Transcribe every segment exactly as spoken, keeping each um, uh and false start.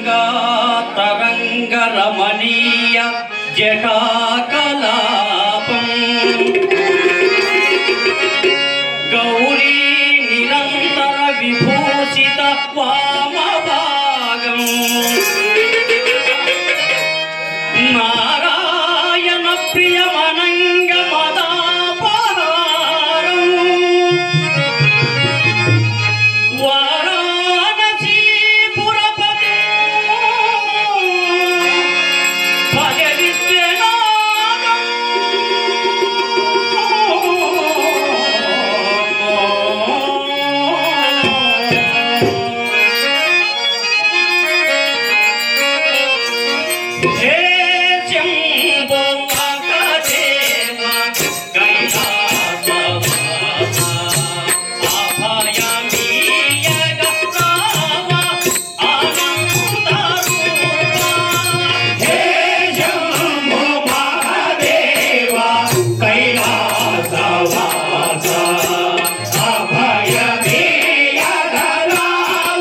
గంగా తరంగ రమణీయ జటాకలాపం గౌరీ నిరంతర విభూషిత వామభాగం నారాయణ ప్రియమనంగ మదాపహారం వారాణసీ పురపతి భజ విశ్వనాథం హే శంభో మహాదేవ కైలాసవాస అభయమీయగ రామ ఆనందరూప హే శంభో మహాదేవ కైలాసవాస అభయమీయగ రామ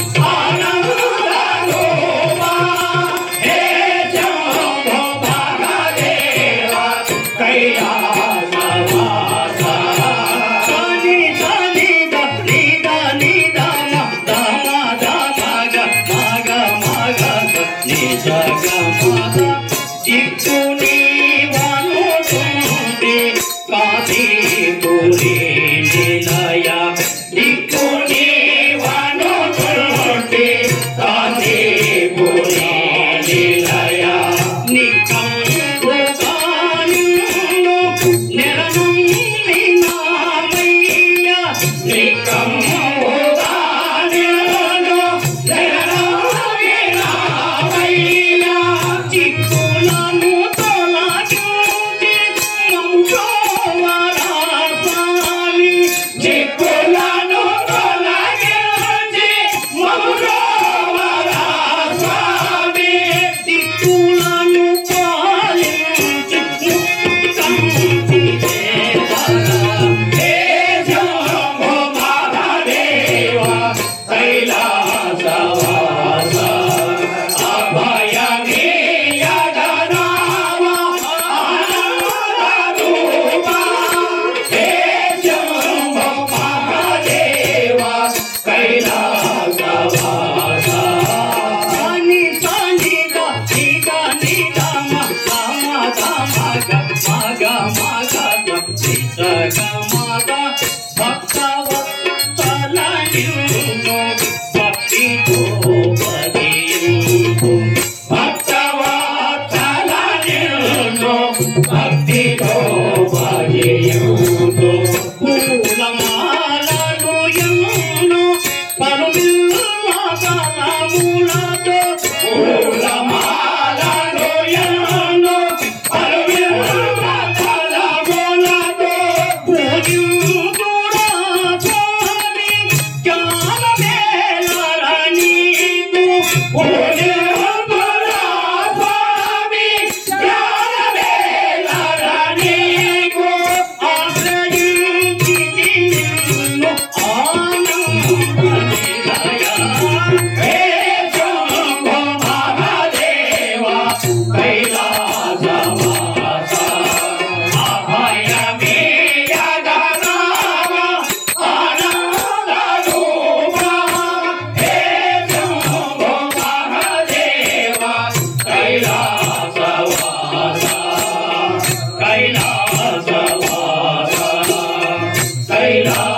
ఆనందరూప హే శంభో మహాదేవ కైలాసవాస సని సని ద ని ద ని ద మ ద మ ద మ గ మ గ మ గ గ ని స గ మ గ దిక్కు నీవనుకుంటే కాశీపురి నిలయ దిక్కు నీవనుకుంటే కాశీపురి నిలయ నికంబుగానిన్ను నిరనుండినామయ్య నికంబుగానిన్ను నిరనుండినామయ్య చిక్కులను తొలగించి మమ్ముకోవరా స్వామి చిక్కులను తొలగించి మమ్ముకోవరా స్వామి చిక్కులను పాలించి ముక్తి దేవరా హే శంభో మహాదేవ కైలాసవాస అభయమీయగ రామ ఆనందరూప హే శంభో మహాదేవ కైలాసవాస సని సని ద ని ద ని ద మ ద మ ద మ గ మ గ మ గ గ ని స గ మ ద భక్తవత్సల నిన్ను భక్తితో భజింతు భక్తవత్సల నిన్ను భక్తితో భజింతు పూలమాలలు ఎన్నో పలువిల్ల తలములతో పూలమాలలు ఎన్నో పలువిల్ల తలములతో పూజింతురా స్వామి జ్ఞానమేళర నీకు పూజింతురా స్వామి జ్ఞానమేళర నీకు ఆశ్రయించి నిన్ను ఆనందనిలయ హే శంభో మహాదేవ కైలాసవాస అభయమీయగ రామ ఆనందరూప హే శంభో మహాదేవ కైలాసవాస కైలాసవాస కైలాస